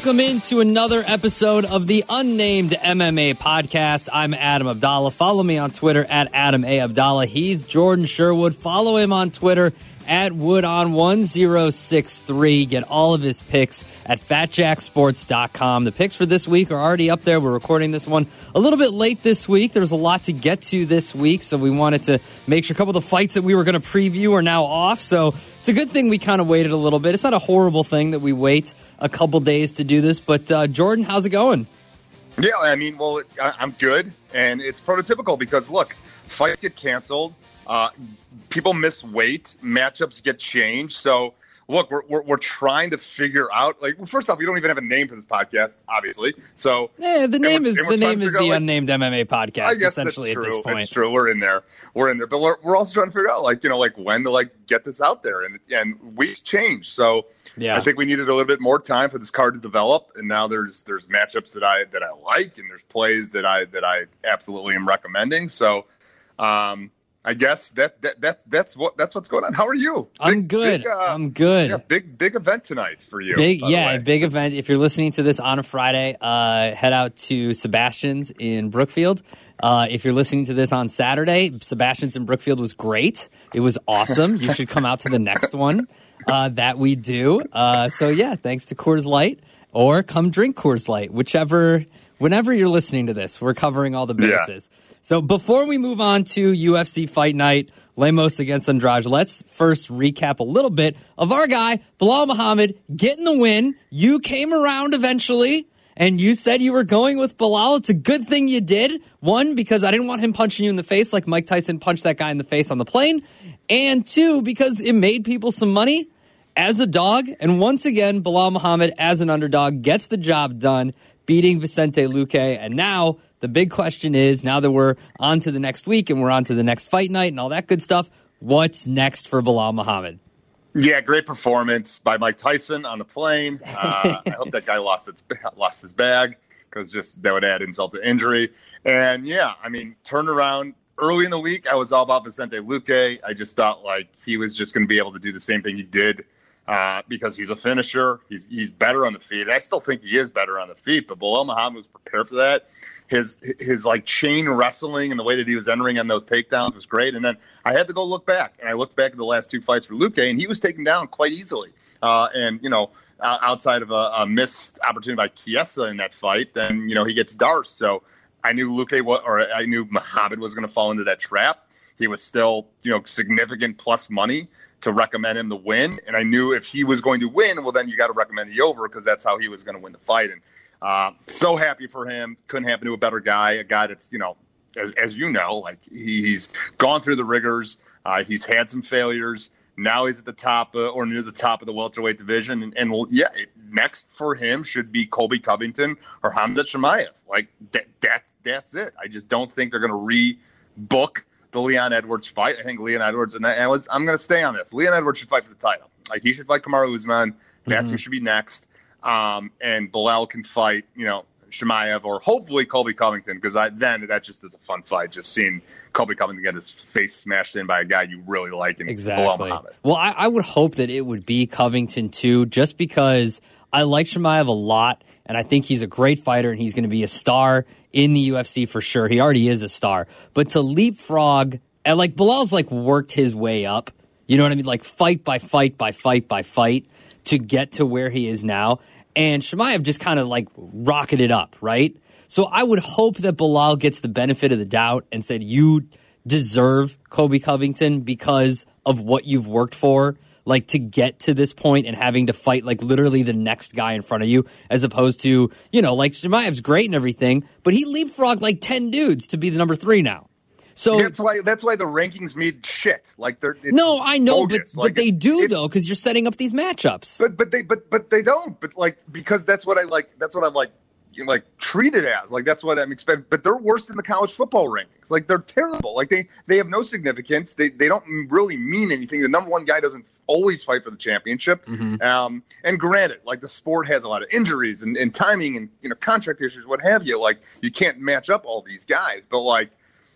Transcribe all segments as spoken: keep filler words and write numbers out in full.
Welcome into another episode of the Unnamed M M A Podcast. I'm Adam Abdallah. Follow me on Twitter at Adam A. Abdallah. He's Jordan Sherwood. Follow him on Twitter at Woodon one zero six three. Get all of his picks at fat jack sports dot com. The picks for this week are already up there. We're recording this one a little bit late this week. There's a lot to get to this week, so we wanted to make sure a couple of the fights that we were going to preview are now off. So it's a good thing we kind of waited a little bit. It's not a horrible thing that we wait a couple days to do this. But uh, Jordan, how's it going? Yeah, I mean, well, I- I'm good, and it's prototypical because, look, fights get canceled. Uh, people miss weight, matchups get changed. So, look, we're, we're we're trying to figure out. Like, well, first off, we don't even have a name for this podcast, obviously. So, yeah, the name is the name is the out, like, Unnamed M M A Podcast. I guess essentially that's at true. this point, it's true. We're in there. We're in there, but we're we're also trying to figure out, like, you know, like when to like get this out there, and and weeks change. So, yeah, I think we needed a little bit more time for this card to develop, and now there's there's matchups that I that I like, and there's plays that I that I absolutely am recommending. So, um. I guess that, that that's that's what that's what's going on. How are you? Big, I'm good. Big, uh, I'm good. Yeah, big big event tonight for you. Big yeah, big event. If you're listening to this on a Friday, uh, head out to Sebastian's in Brookfield. Uh, if you're listening to this on Saturday, Sebastian's in Brookfield was great. It was awesome. You should come out to the next one uh, that we do. Uh, so yeah, thanks to Coors Light, or come drink Coors Light, whichever. Whenever you're listening to this, we're covering all the bases. Yeah. So before we move on to U F C Fight Night, Lemos against Andrade, let's first recap a little bit of our guy, Belal Muhammad, getting the win. You came around eventually, and you said you were going with Belal. It's a good thing you did. One, because I didn't want him punching you in the face like Mike Tyson punched that guy in the face on the plane. And two, because it made people some money as a dog. And once again, Belal Muhammad, as an underdog, gets the job done, beating Vicente Luque. And now the big question is, now that we're on to the next week and we're on to the next fight night and all that good stuff, what's next for Belal Muhammad? Yeah, great performance by Mike Tyson on the plane. Uh, I hope that guy lost its lost his bag, because just that would add insult to injury. And yeah, I mean, turned around early in the week. I was all about Vicente Luque. I just thought like he was just going to be able to do the same thing he did. Uh, because he's a finisher. He's he's better on the feet. I still think he is better on the feet, but Belal Muhammad was prepared for that. His his like chain wrestling and the way that he was entering on those takedowns was great. And then I had to go look back, and I looked back at the last two fights for Luque, and he was taken down quite easily. Uh, and you know, outside of a, a missed opportunity by Chiesa in that fight, then you know he gets Darce. So I knew Luque, or I knew Muhammad was going to fall into that trap. He was still, you know, significant plus money to recommend him to win. And I knew if he was going to win, well, then you got to recommend the over, because that's how he was going to win the fight. And uh, so happy for him. Couldn't happen to a better guy, a guy that's, you know, as, as you know, like he's gone through the rigors. Uh, he's had some failures. Now he's at the top uh, or near the top of the welterweight division. And, and well, yeah, it, next for him should be Colby Covington or Khamzat Chimaev. Like that, that's, that's it. I just don't think they're going to rebook the Leon Edwards fight. I think Leon Edwards, and I was, I'm going to stay on this. Leon Edwards should fight for the title. Like, he should fight Kamaru Usman. That's mm-hmm. who should be next. Um, and Belal can fight, you know, Chimaev or hopefully Colby Covington, because I then that just is a fun fight. Just seeing Colby Covington get his face smashed in by a guy you really like, and exactly. Belal Muhammad. Well, I, I would hope that it would be Covington too, just because I like Chimaev a lot, and I think he's a great fighter, and he's going to be a star in the U F C for sure. He already is a star. But to leapfrog, and like Belal's like worked his way up, you know what I mean? Like fight by fight by fight by fight to get to where he is now. And Chimaev just kind of like rocketed up, right? So I would hope that Belal gets the benefit of the doubt and said, you deserve Colby Covington because of what you've worked for, like to get to this point and having to fight like literally the next guy in front of you, as opposed to, you know, like Chimaev's great and everything, but he leapfrogged like ten dudes to be the number three now. So that's why that's why the rankings mean shit. Like they're it's no, I know, bogus. but but like they it, do it, though, because you're setting up these matchups. But but they but but they don't. But like because that's what I like. That's what I'm like. Like treated as like that's what I'm expecting. But they're worse than the college football rankings. Like they're terrible. Like they they have no significance. They they don't really mean anything. The number one guy doesn't always fight for the championship. Mm-hmm. Um, and granted, like the sport has a lot of injuries and, and timing and you know contract issues, what have you. Like you can't match up all these guys. But like.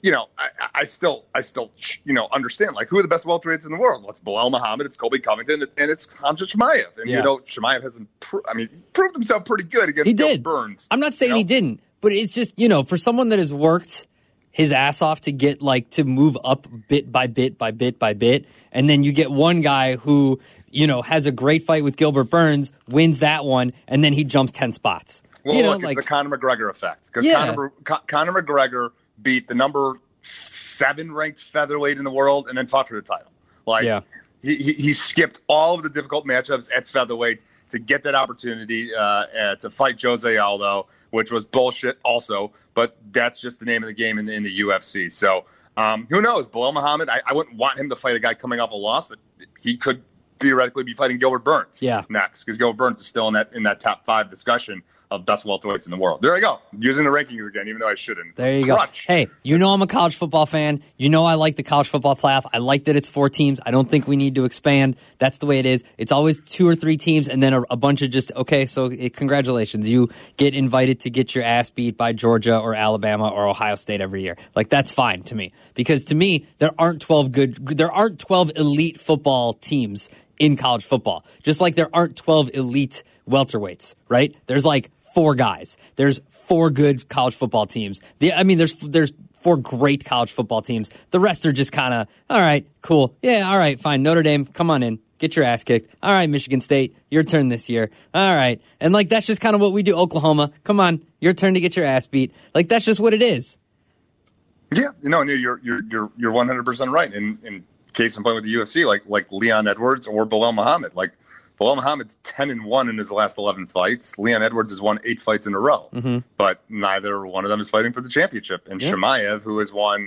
you know, I, I still, I still, you know, understand like who are the best welterweights in the world? Well, it's Belal Muhammad, it's Colby Covington, and it's Khamzat Chimaev. And yeah. you know, Chimaev hasn't, pro- I mean, proved himself pretty good against he Gilbert did. Burns. I'm not saying you know? he didn't, but it's just, you know, for someone that has worked his ass off to get like to move up bit by bit by bit by bit, and then you get one guy who, you know, has a great fight with Gilbert Burns, wins that one, and then he jumps ten spots. Well, you know, look, like it's the Conor McGregor effect because yeah. Conor, Conor McGregor beat the number seven ranked featherweight in the world and then fought for the title. Like yeah. he, he he skipped all of the difficult matchups at featherweight to get that opportunity uh, uh, to fight Jose Aldo, which was bullshit also, but that's just the name of the game in the, in the U F C. So um, who knows? Belal Muhammad, I, I wouldn't want him to fight a guy coming off a loss, but he could theoretically be fighting Gilbert Burns yeah. next because Gilbert Burns is still in that in that top five discussion of best welterweights in the world. There I go. Using the rankings again, even though I shouldn't. There you Crutch. go. Hey, you know I'm a college football fan. You know I like the college football playoff. I like that it's four teams. I don't think we need to expand. That's the way it is. It's always two or three teams and then a, a bunch of just, okay, so it, congratulations. You get invited to get your ass beat by Georgia or Alabama or Ohio State every year. Like, that's fine to me. Because to me, there aren't twelve good, there aren't twelve elite football teams in college football. Just like there aren't twelve elite welterweights, right? There's like four guys. There's four good college football teams. The, I mean, there's there's four great college football teams. The rest are just kind of, all right, cool. Yeah, all right, fine. Notre Dame, come on in. Get your ass kicked. All right, Michigan State, your turn this year. All right. And, like, that's just kind of what we do. Oklahoma, come on, your turn to get your ass beat. Like, that's just what it is. Yeah, no, you're you're you're you're one hundred percent right. In in case in point with the U F C, like like Leon Edwards or Belal Muhammad, like Belal Muhammad's ten and one in his last eleven fights. Leon Edwards has won eight fights in a row, mm-hmm. but neither one of them is fighting for the championship. And yeah. Chimaev, who has won,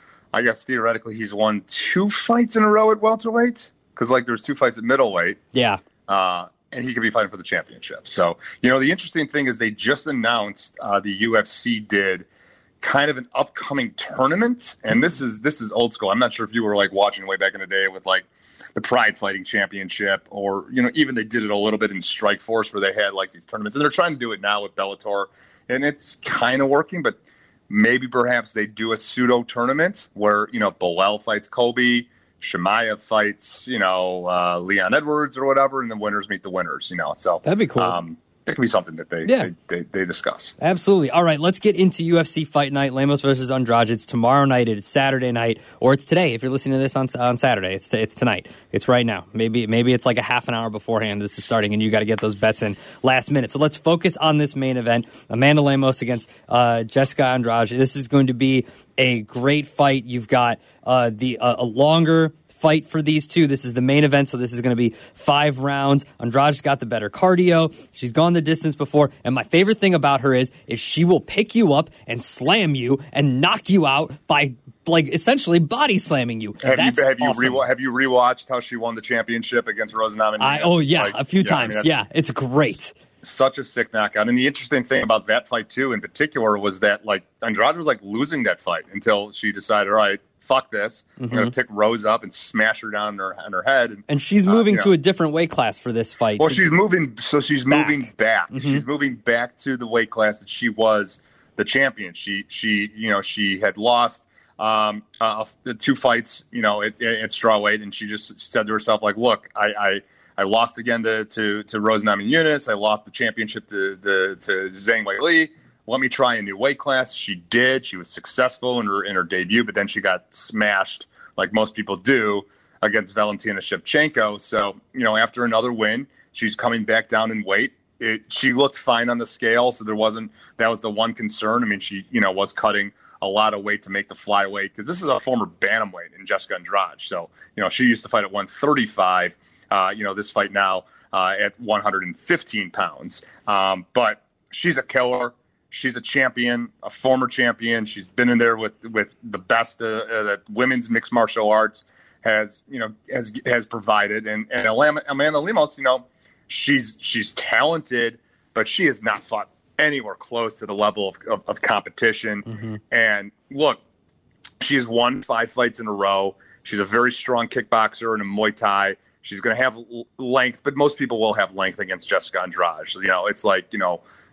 I guess theoretically he's won two fights in a row at welterweight because like there's two fights at middleweight. Yeah, uh, and he could be fighting for the championship. So you know the interesting thing is they just announced uh, the U F C did kind of an upcoming tournament, and this is this is old school. I'm not sure if you were like watching way back in the day with like the Pride Fighting Championship, or you know even they did it a little bit in Strikeforce where they had like these tournaments, and they're trying to do it now with Bellator, and it's kind of working. But maybe perhaps they do a pseudo tournament where you know Belal fights Colby, Chimaev fights you know uh, Leon Edwards or whatever, and the winners meet the winners. You know, so that'd be cool. Um, It could be something that they, yeah. they, they they discuss. Absolutely. All right, let's get into U F C Fight Night. Lemos versus Andrade. It's tomorrow night. It's Saturday night, or it's today. If you're listening to this on on Saturday, it's t- it's tonight. It's right now. Maybe maybe it's like a half an hour beforehand. This is starting, and you got to get those bets in last minute. So let's focus on this main event: Amanda Lemos against uh, Jessica Andrade. This is going to be a great fight. You've got uh, the uh, a longer fight for these two. This is the main event, so this is going to be five rounds. Andrade's got the better cardio. She's gone the distance before, and my favorite thing about her is is she will pick you up and slam you and knock you out by like essentially body slamming you. Have That's you have awesome. you re- have you rewatched how she won the championship against Rose Namajunas? I oh yeah, like, a few yeah, times. I mean, yeah, it's great. Such a sick knockout. And the interesting thing about that fight too, in particular, was that like Andrade was like losing that fight until she decided, all right, fuck this. Mm-hmm. I'm going to pick Rose up and smash her down on her, on her head. And, and she's moving uh, you to know. a different weight class for this fight. Well, she's moving. So she's back. moving back. Mm-hmm. She's moving back to the weight class that she was the champion. She, she, you know, she had lost um, uh, the two fights, you know, at, at strawweight. And she just said to herself, like, look, I, I, I lost again to, to, to Rose Namajunas. I lost the championship to, to, to Zhang Weili. Let me try a new weight class. She did. She was successful in her in her debut, but then she got smashed, like most people do, against Valentina Shevchenko. So, you know, after another win, she's coming back down in weight. It, she looked fine on the scale, so there wasn't – that was the one concern. I mean, she, you know, was cutting a lot of weight to make the flyweight because this is a former bantamweight in Jessica Andrade. So, you know, she used to fight at one thirty-five. Uh, you know, this fight now uh, at one hundred fifteen pounds. Um, but she's a killer. She's a champion, a former champion. She's been in there with, with the best uh, uh, that women's mixed martial arts has, you know, has has provided. And, and Amanda Lemos, you know, she's she's talented, but she has not fought anywhere close to the level of, of, of competition. Mm-hmm. And look, she has won five fights in a row. She's a very strong kickboxer and a Muay Thai. She's going to have length, but most people will have length against Jessica Andrade. So, you know, it's like, you know,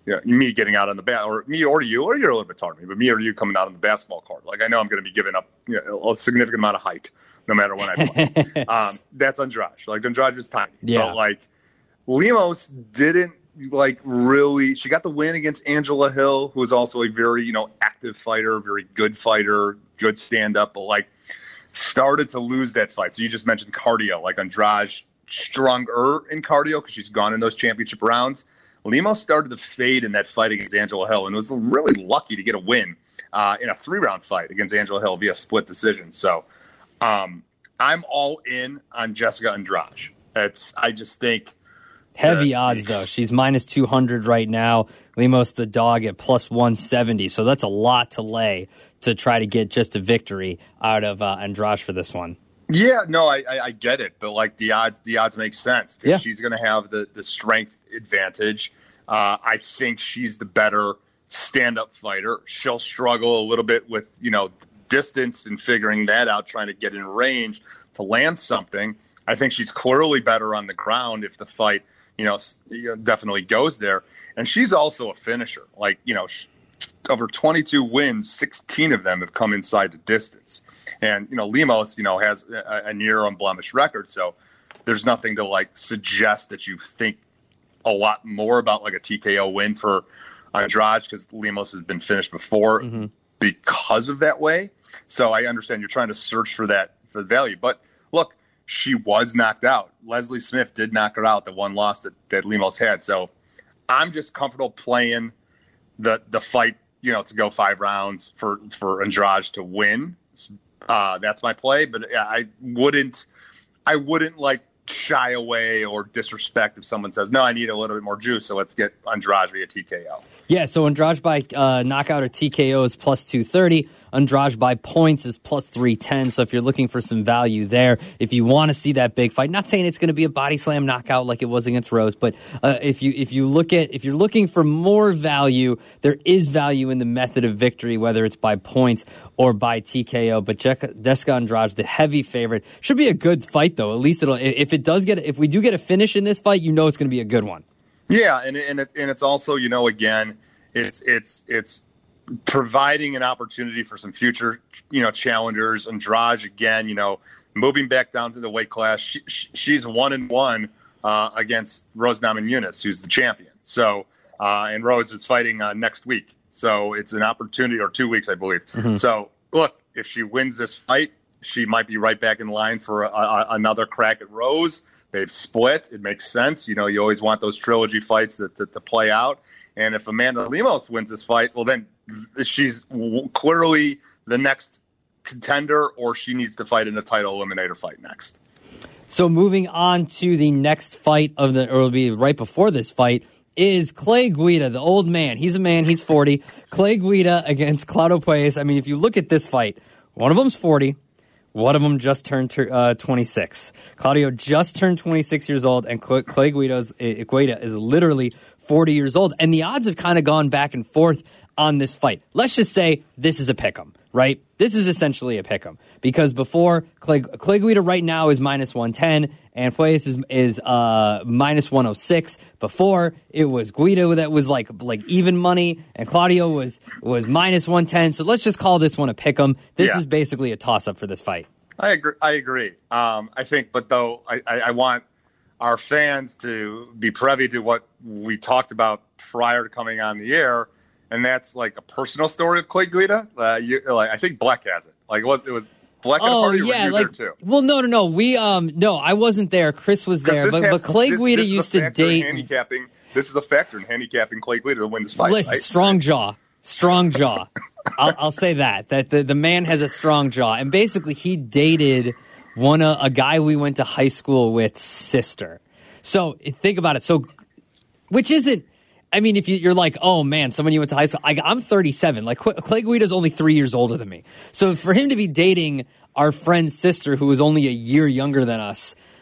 you know, me getting out on the bat, or me or you, or you're a little bit taller than me, but me or you coming out on the basketball court. Like, I know I'm going to be giving up, you know, a significant amount of height no matter when I play. um, that's Andrade. Like, Andrade is tiny. Yeah. But, like, Lemos didn't, like, really – she got the win against Angela Hill, who is also a very, you know, active fighter, very good fighter, good stand-up, but, like, started to lose that fight. So you just mentioned cardio. Like, Andrade stronger in cardio because she's gone in those championship rounds. Lemos started to fade in that fight against Angela Hill and was really lucky to get a win uh, in a three-round fight against Angela Hill via split decision. So um, I'm all in on Jessica Andrade. It's, I just think heavy uh, odds though. She's minus two hundred right now. Lemos the dog at plus one seventy. So that's a lot to lay to try to get just a victory out of uh, Andrade for this one. Yeah, no, I, I, I get it, but like the odds, the odds make sense because yeah. she's going to have the, the strength advantage. Uh, I think she's the better stand-up fighter. She'll struggle a little bit with, you know, distance and figuring that out, trying to get in range to land something. I think she's clearly better on the ground if the fight, you know, definitely goes there. And she's also a finisher. Like, you know, she, over twenty-two wins, sixteen of them have come inside the distance. And, you know, Lemos, you know, has a, a near unblemished record. So there's nothing to, like, suggest that you think a lot more about, like, a T K O win for Andrade because Lemos has been finished before mm-hmm. because of that way. So I understand you're trying to search for that for the value. But, look, she was knocked out. Leslie Smith did knock her out, the one loss that, that Lemos had. So I'm just comfortable playing the the fight, you know, to go five rounds for, for Andrade to win. Uh, that's my play, but I wouldn't, I wouldn't like shy away or disrespect if someone says, no, I need a little bit more juice, so let's get Andrade via T K O. Yeah, so Andrade by uh, knockout or T K O is plus two thirty. Andrade by points is plus three ten. So if you're looking for some value there, if you want to see that big fight, not saying it's going to be a body slam knockout like it was against Rose, but uh, if you if you look at if you're looking for more value, there is value in the method of victory, whether it's by points or by T K O. But Jessica Andrade, the heavy favorite, should be a good fight though. At least it'll if it does get if we do get a finish in this fight, you know it's going to be a good one. Yeah, and and it, and it's also, you know, again, it's it's it's providing an opportunity for some future, you know, challengers. Andrade, again, you know, moving back down to the weight class, she, she, she's one and one uh, against Rose Namajunas, who's the champion. So, uh, and Rose is fighting uh, next week, so it's an opportunity, or two weeks, I believe. Mm-hmm. So, look, if she wins this fight, she might be right back in line for a, a, another crack at Rose. They've split. It makes sense. You know, you always want those trilogy fights to, to, to play out. And if Amanda Lemos wins this fight, well, then she's clearly the next contender, or she needs to fight in a title eliminator fight next. So moving on to the next fight of the, or it'll be right before this fight, is Clay Guida, the old man. He's a man. He's forty. Clay Guida against Claudio Puelles. I mean, if you look at this fight, one of them's forty. One of them just turned uh, twenty-six. Claudio just turned twenty-six years old, and Clay Guida's, uh, Guida is literally forty years old. And the odds have kind of gone back and forth on this fight. Let's just say this is a pick'em, right? This is essentially a pick'em because before Clay, Clay Guida right now is minus one ten, and Puelles is, is uh, minus one oh six. Before it was Guida that was like like even money, and Claudio was was minus one ten. So let's just call this one a pick'em. This yeah. is basically a toss up for this fight. I agree. I agree. Um, I think, but though I, I, I want our fans to be privy to what we talked about prior to coming on the air. And that's like a personal story of Clay Guida. Uh, you, like, I think Bleck has it. Like it was, it was Bleck at oh, a party. Or yeah, were you like there too? Well, no, no, no. We um, no, I wasn't there. Chris was there, but, has, but Clay this, Guida this used to date. Handicapping. This is a factor in handicapping Clay Guida to win this fight. Listen, right? strong jaw, strong jaw. I'll, I'll say that that the, the man has a strong jaw, and basically he dated one uh, a guy we went to high school with sister. So think about it. So, which isn't. I mean, if you, you're like, oh, man, someone you went to high school. I, I'm thirty-seven. Like, Clay Guida's only three years older than me. So for him to be dating our friend's sister, who was only a year younger than us,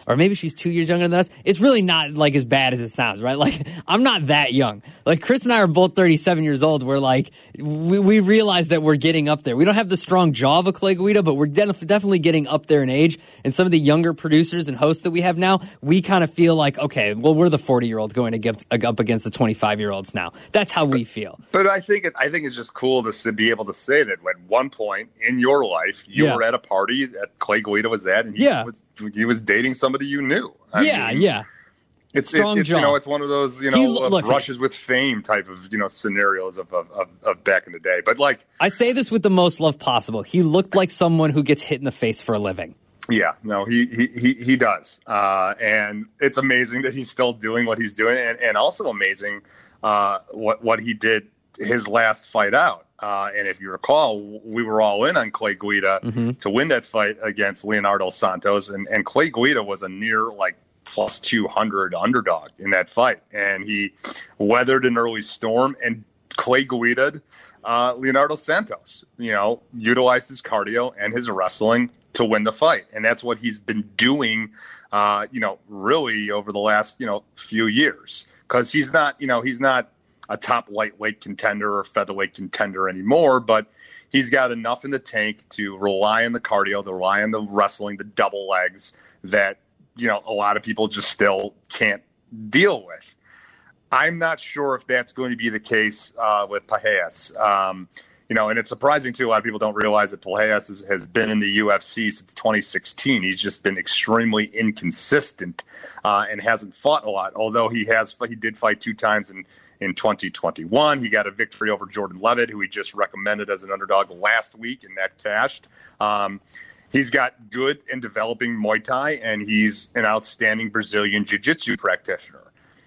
or maybe she's two years younger than us. It's really not like as bad as it sounds, right? Like, I'm not that young. Like, Chris and I are both thirty-seven years old. We're like, we, we realize that we're getting up there. We don't have the strong jaw of a Clay Guida, but we're de- definitely getting up there in age. And some of the younger producers and hosts that we have now, we kind of feel like, okay, well, we're the forty-year-old going to get up against the twenty-five-year-olds now. That's how we feel. But I think it, I think it's just cool to be able to say that at one point in your life, you yeah. were at a party that Clay Guida was at, and he, yeah. was, he was dating somebody you knew. I yeah, mean, yeah. It's, Strong it's, jaw. You know, it's one of those, you know, He, uh, look, brushes with fame type of, you know, scenarios of, of, of, of back in the day. But, like... I say this with the most love possible. He looked like someone who gets hit in the face for a living. Yeah, no, he he he, he does. Uh, and it's amazing that he's still doing what he's doing, and, and also amazing uh, what, what he did his last fight out. Uh, and if you recall, we were all in on Clay Guida mm-hmm. to win that fight against Leonardo Santos, and, and Clay Guida was a near, like, plus two hundred underdog in that fight. And he weathered an early storm and Clay Guida'd uh, Leonardo Santos, you know, utilized his cardio and his wrestling to win the fight. And that's what he's been doing, uh, you know, really over the last, you know, few years. Because he's not, you know, he's not a top lightweight contender or featherweight contender anymore, but he's got enough in the tank to rely on the cardio, to rely on the wrestling, the double legs that, you know, a lot of people just still can't deal with. I'm not sure if that's going to be the case uh, with Pages. Um, you know, and it's surprising, too. A lot of people don't realize that Pages has, has been in the U F C since twenty sixteen. He's just been extremely inconsistent uh, and hasn't fought a lot, although he has. He did fight two times in, in twenty twenty-one. He got a victory over Jordan Levitt, who he just recommended as an underdog last week, and that cashed. Um, he's got good and developing Muay Thai, and he's an outstanding Brazilian Jiu-Jitsu practitioner.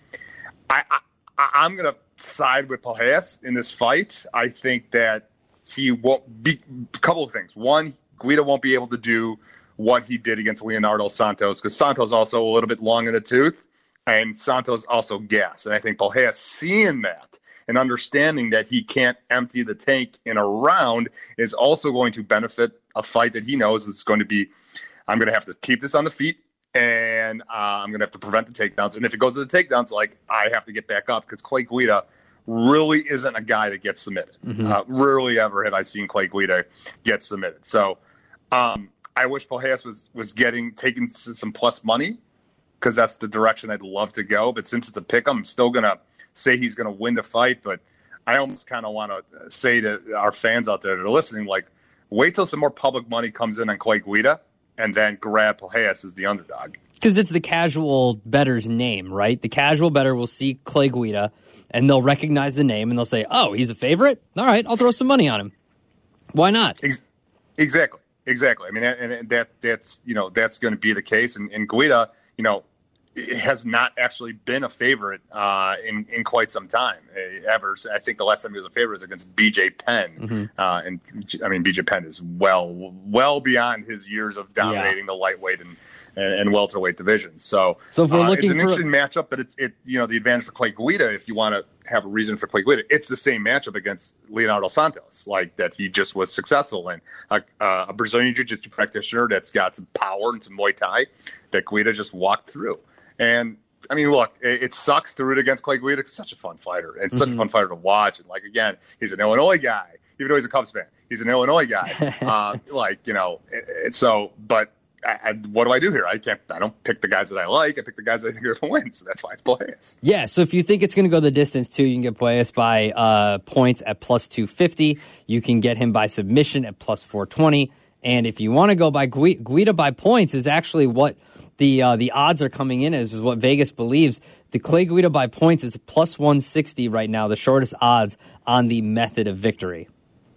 I, I, I'm going to side with Pages in this fight. I think that he won't be a couple of things. One, Guida won't be able to do what he did against Leonardo Santos because Santos also a little bit long in the tooth, and Santos also gas. And I think Pages seeing that and understanding that he can't empty the tank in a round is also going to benefit a fight that he knows is going to be, I'm going to have to keep this on the feet, and uh, I'm going to have to prevent the takedowns. And if it goes to the takedowns, like, I have to get back up because Clay Guida really isn't a guy that gets submitted. Mm-hmm. Uh, rarely ever have I seen Clay Guida get submitted. So um, I wish Pages was, was getting taking some plus money because that's the direction I'd love to go. But since it's a pick, I'm still going to say he's going to win the fight. But I almost kind of want to say to our fans out there that are listening, like, wait till some more public money comes in on Clay Guida and then grab Pages as the underdog. Because it's the casual bettor's name, right? The casual bettor will see Clay Guida, and they'll recognize the name, and they'll say, oh, he's a favorite? All right, I'll throw some money on him. Why not? Ex- exactly, exactly. I mean, and, and that that's, you know, that's going to be the case. And, and Guida, you know, has not actually been a favorite uh, in, in quite some time. Uh, ever, I think the last time he was a favorite was against B J Penn. Mm-hmm. Uh, and, I mean, B J Penn is well well beyond his years of dominating yeah. the lightweight and, and, and welterweight divisions. So, so if we're uh, looking it's an for interesting matchup, but it's, it you know, the advantage for Clay Guida, if you want to have a reason for Clay Guida, it's the same matchup against Leonardo Santos, like that he just was successful in. A, uh, a Brazilian Jiu-Jitsu practitioner that's got some power and some Muay Thai that Guida just walked through. And, I mean, look, it, it sucks to root against Clay Guida. He's such a fun fighter and mm-hmm. such a fun fighter to watch. And, like, again, he's an Illinois guy, even though he's a Cubs fan. He's an Illinois guy. uh, like, you know, it, it, so, but I, I, what do I do here? I can't, I don't pick the guys that I like. I pick the guys that I think are going to win. So that's why it's Pages. Yeah, so if you think it's going to go the distance, too, you can get Pages by uh, points at plus two fifty. You can get him by submission at plus four twenty. And if you want to go by Guida, Guida by points is actually what the uh, the odds are coming in as, is what Vegas believes. The Clay Guida by points is plus one sixty right now, the shortest odds on the method of victory.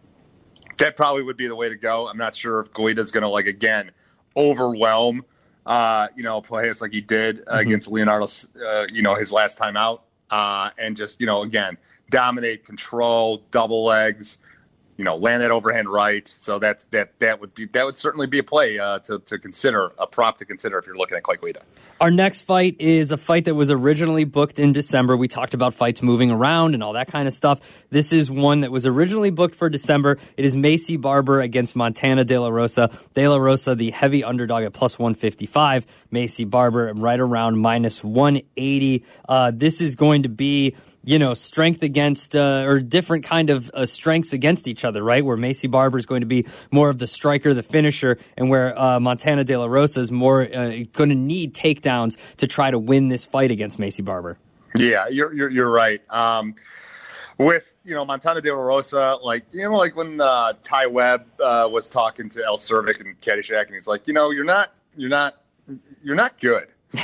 That probably would be the way to go. I'm not sure if Guida's going to, like, again, overwhelm, uh, you know, Pages like he did uh, mm-hmm. against Leonardo, uh, you know, his last time out. Uh, and just, you know, again, dominate, control, double legs, you know, land that overhand right. So that's that that would be that would certainly be a play uh, to to consider, a prop to consider if you're looking at Clay Guida. Our next fight is a fight that was originally booked in December. We talked about fights moving around and all that kind of stuff. This is one that was originally booked for December. It is Maycee Barber against Montana De La Rosa. De La Rosa, the heavy underdog at plus one fifty-five. Maycee Barber right around minus one eighty. Uh, this is going to be, you know, strength against, uh, or different kind of uh, strengths against each other, right? Where Maycee Barber is going to be more of the striker, the finisher, and where uh, Montana De La Rosa is more uh, going to need takedowns to try to win this fight against Maycee Barber. Yeah, you're you're, you're right. Um, with, you know, Montana De La Rosa, like, you know, like when uh, Ty Webb uh, was talking to El Cervic and Caddyshack, and he's like, you know, you're not, you're not, you're not good.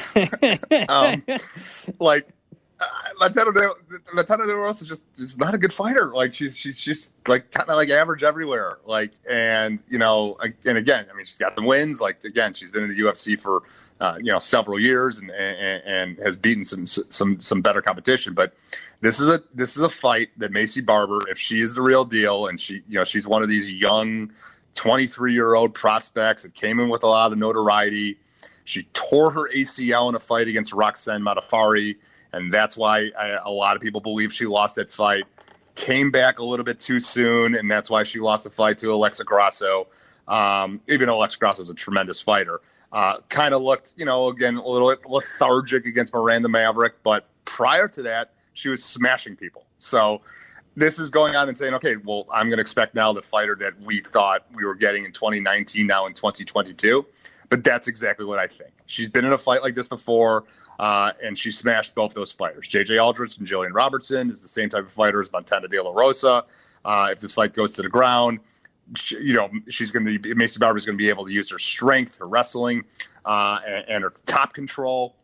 um, like, Uh, Montana De, Montana De La Rosa is just is not a good fighter. Like she's she's just like kind of like average everywhere. Like, and you know, and again, I mean, she's got the wins. Like again, she's been in the U F C for uh, you know several years and, and and has beaten some some some better competition. But this is a this is a fight that Maycee Barber, if she is the real deal, and she you know she's one of these young twenty-three year old prospects that came in with a lot of notoriety. She tore her A C L in a fight against Roxanne Modafferi. And that's why I, a lot of people believe she lost that fight. Came back a little bit too soon, and that's why she lost the fight to Alexa Grasso. Um, even though Alexa Grasso is a tremendous fighter. Uh, kind of looked, you know, again, a little lethargic against Miranda Maverick. But prior to that, she was smashing people. So this is going on and saying, okay, well, I'm going to expect now the fighter that we thought we were getting in twenty nineteen, now in twenty twenty-two. But that's exactly what I think. She's been in a fight like this before. Uh, and she smashed both those fighters. J J Aldrich and Jillian Robertson is the same type of fighter as Montana De La Rosa. Uh, if the fight goes to the ground, she, you know, she's going to be, Maycee Barber is going to be able to use her strength, her wrestling, uh, and, and her top control.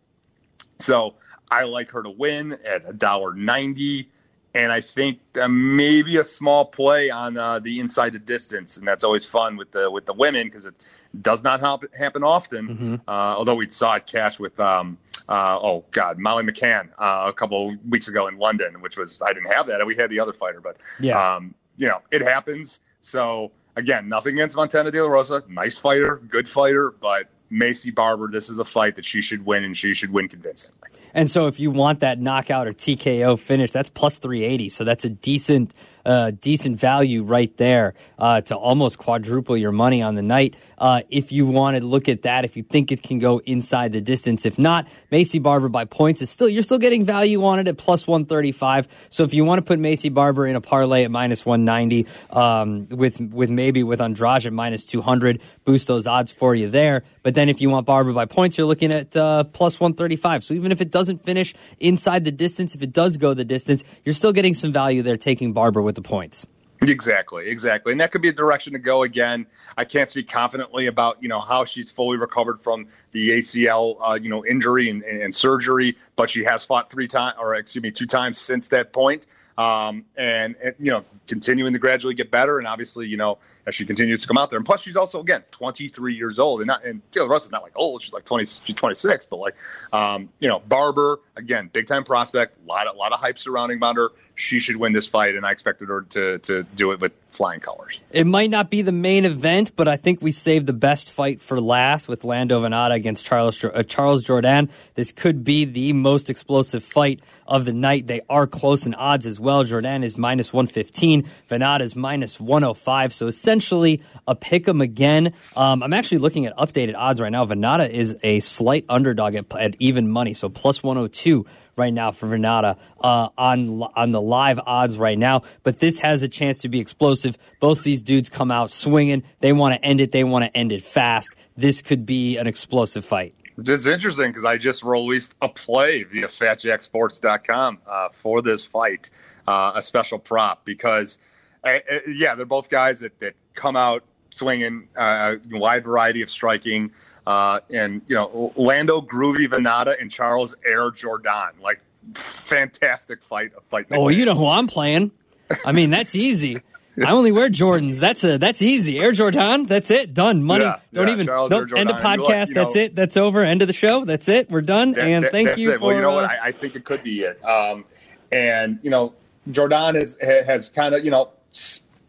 So I like her to win at one dollar ninety. And I think uh, maybe a small play on uh, the inside the distance, and that's always fun with the with the women because it does not happen, happen often. Mm-hmm. Uh, although we saw it cash with um, uh, oh god, Molly McCann uh, a couple of weeks ago in London, which was I didn't have that. We had the other fighter, but yeah, um, you know it happens. So again, nothing against Montana De La Rosa, nice fighter, good fighter, but Maycee Barber, this is a fight that she should win, and she should win convincingly. And so if you want that knockout or T K O finish, that's plus three eighty. So that's a decent uh, decent value right there uh, to almost quadruple your money on the night. Uh, if you want to look at that, if you think it can go inside the distance. If not, Maycee Barber by points is still, you're still getting value on it at plus one thirty-five. So if you want to put Maycee Barber in a parlay at minus one ninety, um, with, with maybe with Andrade at minus two hundred, boost those odds for you there. But then if you want Barber by points, you're looking at uh, plus one thirty-five. So even if it doesn't finish inside the distance, if it does go the distance, you're still getting some value there taking Barber with the points. Exactly, exactly. And that could be a direction to go again. I can't speak confidently about, you know, how she's fully recovered from the A C L, uh, you know, injury and, and surgery, but she has fought three times, or excuse me, two times since that point. Um, and, and, you know, continuing to gradually get better. And obviously, you know, as she continues to come out there. And plus, she's also, again, twenty-three years old. And not, and De La Rosa's not like old. She's like twenty, she's twenty-six. But, like, um, you know, Barber, again, big-time prospect. A lot, a lot of hype surrounding about her. She should win this fight, and I expected her to, to do it with flying colors. It might not be the main event, but I think we saved the best fight for last with Lando Venata against Charles uh, Charles Jourdain. This could be the most explosive fight of the night. They are close in odds as well. Jourdain is minus one fifteen. Venata is minus one oh five. So essentially a pick 'em again. Um, I'm actually looking at updated odds right now. Venata is a slight underdog at, at even money, so plus one oh two. Right now for Venata uh, on on the live odds right now. But this has a chance to be explosive. Both these dudes come out swinging. They want to end it. They want to end it fast. This could be an explosive fight. This is interesting because I just released a play via fat jack sports dot com uh, for this fight, uh, a special prop because, uh, yeah, they're both guys that, that come out swinging, uh, a wide variety of striking. Uh, and, you know, Lando Groovy Venata and Charles Air Jourdain. Like, fantastic fight. A fight oh, you know who I'm playing. I mean, that's easy. I only wear Jordans. That's a that's easy. Air Jourdain. That's it. Done. Money. Yeah, Don't yeah, even. Charles Nope, end of podcast. Like, you know, that's it. That's over. End of the show. That's it. We're done. That, and that, thank you it. for. Well, you know uh, what? I, I think it could be it. Um, and you know, Jourdain is, has kind of, you know,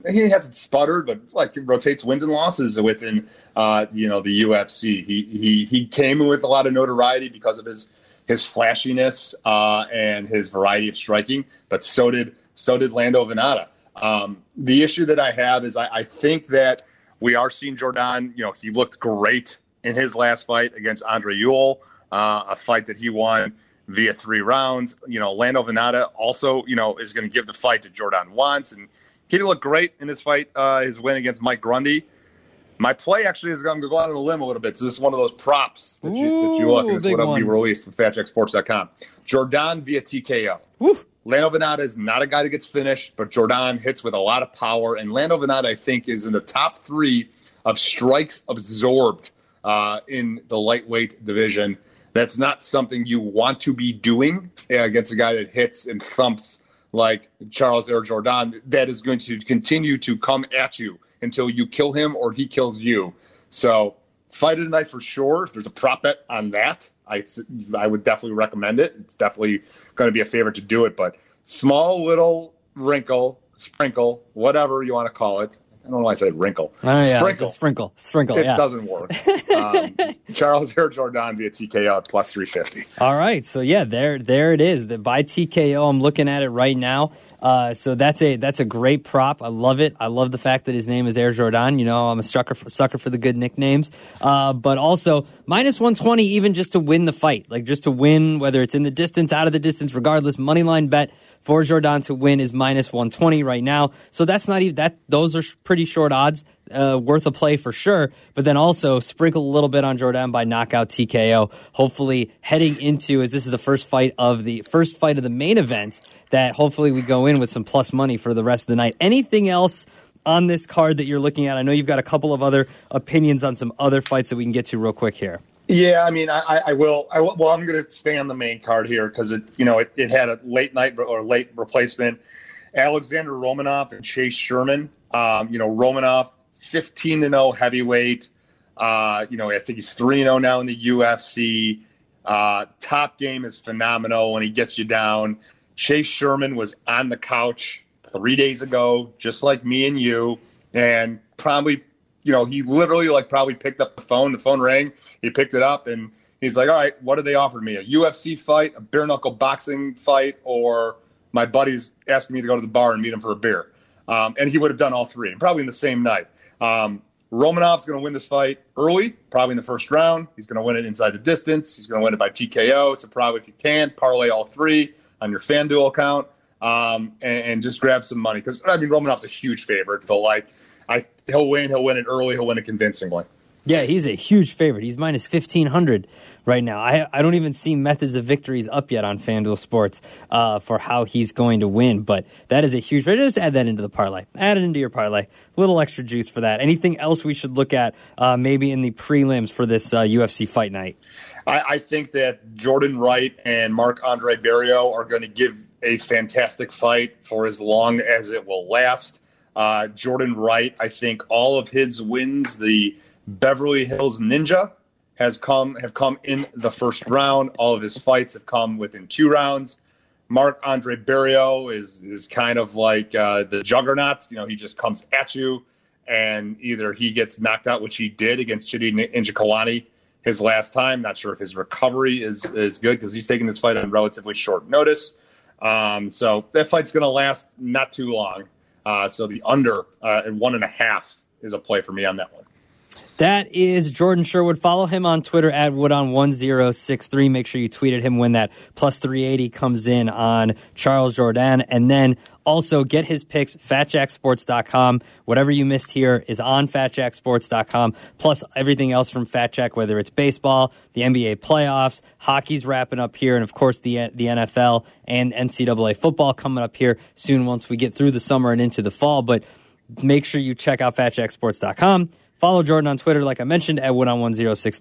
he hasn't sputtered, but like rotates wins and losses within uh, you know the U F C. He he he came with a lot of notoriety because of his his flashiness uh, and his variety of striking, but so did so did Lando Venata. Um, the issue that I have is I, I think that we are seeing Jourdain. You know, he looked great in his last fight against Andre Ewell, uh, a fight that he won via three rounds. You know, Lando Venata also, you know, is going to give the fight to Jourdain once, and he looked great in his fight, uh, his win against Mike Grundy. My play actually is going to go out on the limb a little bit. So this is one of those props that you, Ooh, that you look, and it's what will be released with fat jack sports dot com. Jourdain via T K O. Woo. Lando Venata is not a guy that gets finished, but Jourdain hits with a lot of power. And Lando Venata, I think, is in the top three of strikes absorbed uh, in the lightweight division. That's not something you want to be doing against a guy that hits and thumps like Charles Air Jourdain. That is going to continue to come at you until you kill him or he kills you. So fight of the night for sure. If there's a prop bet on that, I, I would definitely recommend it. It's definitely going to be a favorite to do it. But small little wrinkle, sprinkle, whatever you want to call it. I don't know why I said wrinkle. Oh, yeah, sprinkle. Sprinkle. Sprinkle. It yeah. doesn't work. Um, Charles Air Jourdain via T K O at plus three fifty. All right. So, yeah, there there it is. The, by T K O, I'm looking at it right now. Uh, so that's a that's a great prop. I love it. I love the fact that his name is Air Jourdain. You know, I'm a sucker for, sucker for the good nicknames. Uh, but also, minus one twenty even just to win the fight. Like, just to win, whether it's in the distance, out of the distance, regardless. Moneyline bet for Jourdain to win is minus one twenty right now. So that's not even, that. those are pretty short odds. Uh, worth a play for sure, but then also sprinkle a little bit on Jourdain by knockout T K O. Hopefully, heading into, as this is the first fight of the first fight of the main event, that hopefully we go in with some plus money for the rest of the night. Anything else on this card that you're looking at? I know you've got a couple of other opinions on some other fights that we can get to real quick here. Yeah, I mean, I, I will. I, well, I'm going to stay on the main card here because it, you know, it, it had a late night or late replacement. Alexander Romanov and Chase Sherman. Um, you know, Romanov, fifteen and oh heavyweight. Uh, you know, I think he's three and oh now in the U F C. Uh, top game is phenomenal when he gets you down. Chase Sherman was on the couch three days ago, just like me and you, and probably, you know, he literally like probably picked up the phone. The phone rang. He picked it up, and he's like, all right, what did they offer me? A U F C fight, a bare-knuckle boxing fight, or my buddy's asking me to go to the bar and meet him for a beer? Um, and he would have done all three, and probably in the same night. Um, Romanov's going to win this fight early, probably in the first round. He's going to win it inside the distance. He's going to win it by T K O. So probably if you can, parlay all three on your FanDuel account um, and, and just grab some money. Because, I mean, Romanov's a huge favorite. So, like, I, he'll win. He'll win it early. He'll win it convincingly. Yeah, he's a huge favorite. He's minus fifteen hundred right now. I I don't even see methods of victories up yet on FanDuel Sports uh, for how he's going to win, but that is a huge favorite. Just add that into the parlay. Add it into your parlay. A little extra juice for that. Anything else we should look at uh, maybe in the prelims for this uh, U F C fight night? I, I think that Jordan Wright and Marc-Andre Barriault are going to give a fantastic fight for as long as it will last. Uh, Jordan Wright, I think all of his wins, the Beverly Hills Ninja has come have come in the first round. All of his fights have come within two rounds. Marc-Andre Barriault is is kind of like uh, the juggernaut. You know, he just comes at you, and either he gets knocked out, which he did against Chidi Njokuani his last time. Not sure if his recovery is is good because he's taking this fight on relatively short notice. Um, so that fight's going to last not too long. Uh, so the under uh, at one and a half is a play for me on that one. That is Jordan Sherwood. Follow him on Twitter at Woodon one zero six three. Make sure you tweet at him when that plus three eighty comes in on Charles Jourdain. And then also get his picks, fat jack sports dot com. Whatever you missed here is on fat jack sports dot com. Plus everything else from Fat Jack, whether it's baseball, the N B A playoffs, hockey's wrapping up here, and of course the the N F L and N C double A football coming up here soon once we get through the summer and into the fall. But make sure you check out fat jack sports dot com. Follow Jordan on Twitter, like I mentioned, at Woodon one zero six three.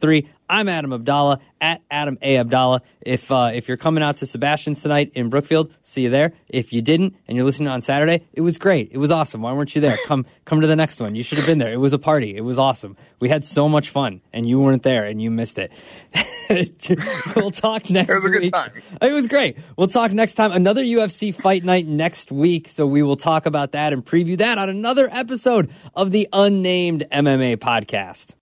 I'm Adam Abdallah, at Adam A. Abdallah. If uh, if you're coming out to Sebastian's tonight in Brookfield, see you there. If you didn't and you're listening on Saturday, it was great. It was awesome. Why weren't you there? Come come to the next one. You should have been there. It was a party. It was awesome. We had so much fun, and you weren't there, and you missed it. We'll talk next week. It was a good week. time. It was great. We'll talk next time. Another U F C fight night next week, so we will talk about that and preview that on another episode of the Unnamed M M A Podcast.